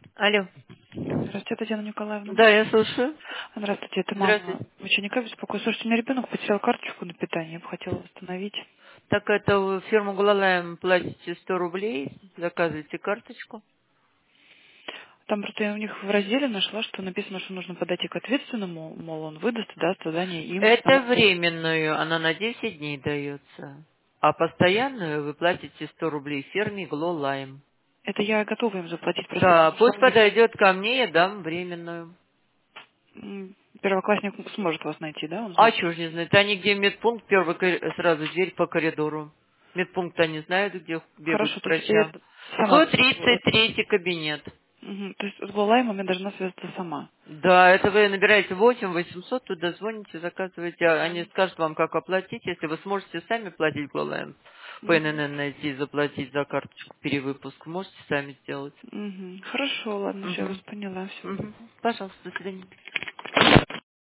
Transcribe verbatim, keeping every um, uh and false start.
Алло. Здравствуйте, Татьяна Николаевна. Да, я слушаю. Здравствуйте, это мама Здравствуйте. ученика беспокоит. Слушайте, у меня ребенок потерял карточку на питание, я бы хотела восстановить. Так это вы в фирму Гулалаем платите сто рублей, заказываете карточку. Там просто я у них в разделе нашла, что написано, что нужно подойти к ответственному, мол, он выдаст, даст задание им. Это Само- временную, она на десять дней дается. А постоянную вы платите сто рублей фирме Глолайм. Это я готова им заплатить, просто Да, нужно пусть у них... подойдет ко мне, я дам временную. м, Первоклассник сможет вас найти, да, он А знает? чего ж не знает? Они где медпункт, первый кор- сразу дверь по коридору. Медпункт они знают, где бегают Хорошо, к то есть я врачам. сама сто буду тридцать связываться. третий кабинет. Мгм. То есть с Голлаймом я должна связаться сама. Да, это вы набираете восемь восемьсот, туда звоните, заказываете, а они скажут вам, как оплатить. Если вы сможете сами платить Глолайн, по Мгм. эн эн эн найти и заплатить за карточку перевыпуск, можете сами сделать. Мгм. Хорошо, ладно, все, я вас Угу. поняла, все. Угу. Пожалуйста, до свидания.